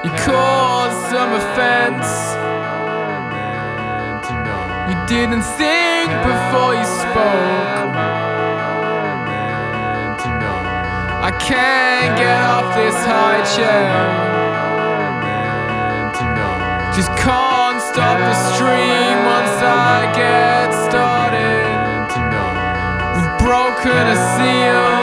You caused some offense. You didn't think before you spoke. I can't get off this high chair. Just can't stop the stream once I get started. We've broken a seal.